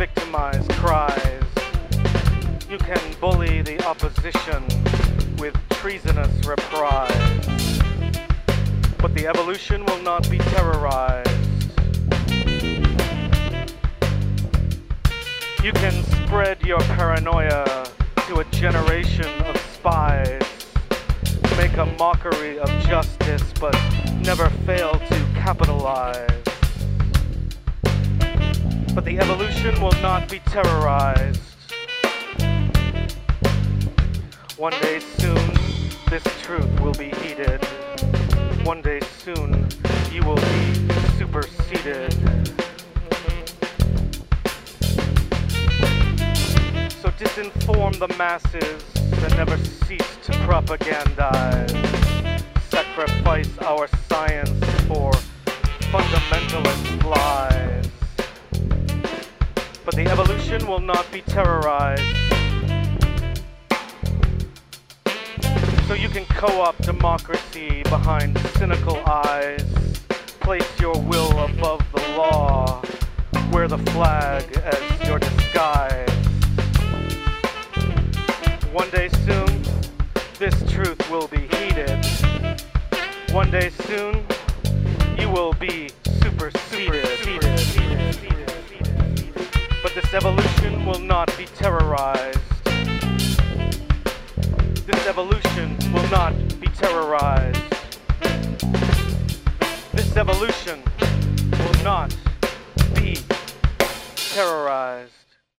victimize cries. You can bully the opposition with treasonous reprise. But the evolution will not be terrorized. You can spread your paranoia to a generation of spies. Make a mockery of justice, but never fail to capitalize. But the evolution will not be terrorized. One day soon, this truth will be heeded. One day soon, you will be superseded. So disinform the masses and never cease to propagandize. Sacrifice our science for fundamentalist lies. But the evolution will not be terrorized. So you can co-opt democracy behind cynical eyes. Place your will above the law. Wear the flag as your disguise. One day soon, this truth will be heeded. One day soon, you will be superseded. But this evolution will not be terrorized. This evolution will not be terrorized. This evolution will not be terrorized.